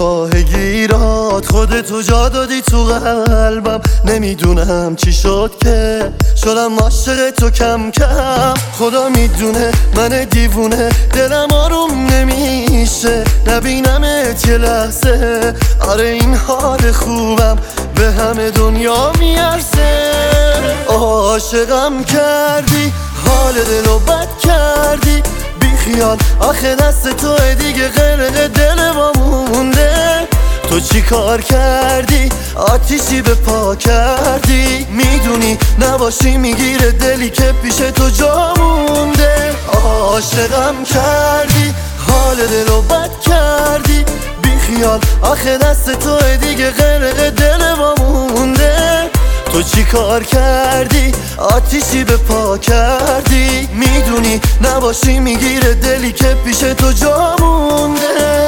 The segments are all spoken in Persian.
راه گیرات خودتو جا دادی تو قلبم. نمیدونم چی شد که شدم عاشق تو کم کم. خدا میدونه من دیوونه دلم آروم نمیشه نبینمت یه لحظه. آره این حال خوبم به همه دنیا میارزه. عاشقم کردی حال دلو بد کردی بیخیال آخه دست توه دیگه غرق دل ما مونده. تو چی کار کردی آتیشی به پا کردی میدونی نباشی میگیره دلی که پیش تو جا مونده. عاشقم کردی حال دلو بد کردی بیخیال آخه دست توه دیگه غرق دل ما مونده. تو چی کار کردی آتیشی به پا کردی میدونی نباشی میگیره دلی که پیش تو جا مونده.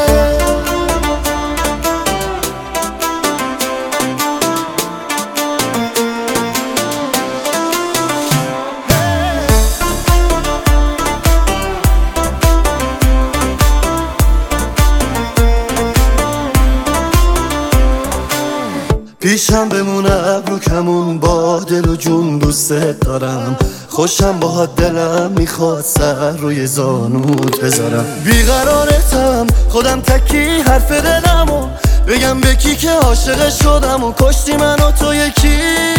پیشم بمونه ابرو کمون با دل و جون دوستت دارم. خوشم باهات دلم میخواد سر روی زانوت بذارم. بیقرارتم خودم تکی حرف دلمو بگم به کی که عاشق شدم و کشتی من و تو یکی.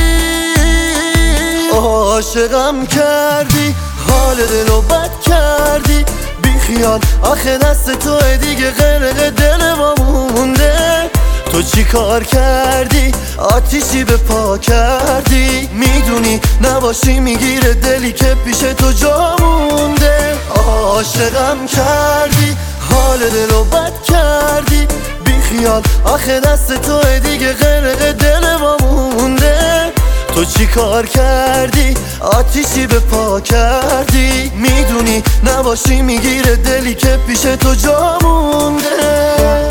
عاشقم کردی حال دلو بد کردی بیخیال آخه دست توه دیگه غرق دل ما مونده. تو چی کار کردی آتیشی به پا کردی میدونی نباشی میگیره دلی که پیش تو جا مونده. عاشقم کردی حال دلو بد کردی بیخیال آخه دست توه دیگه غرق دل ما مونده. تو چی کار کردی آتیشی به پا کردی میدونی نباشی میگیره دلی که پیش تو جا مونده.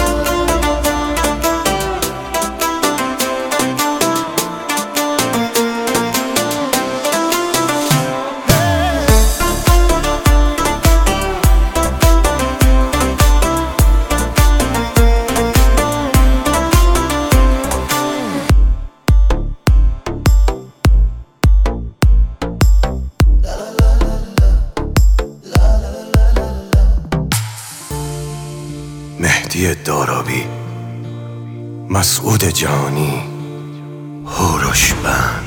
مهدی دارابی، مسعود جانی، هوروش بند.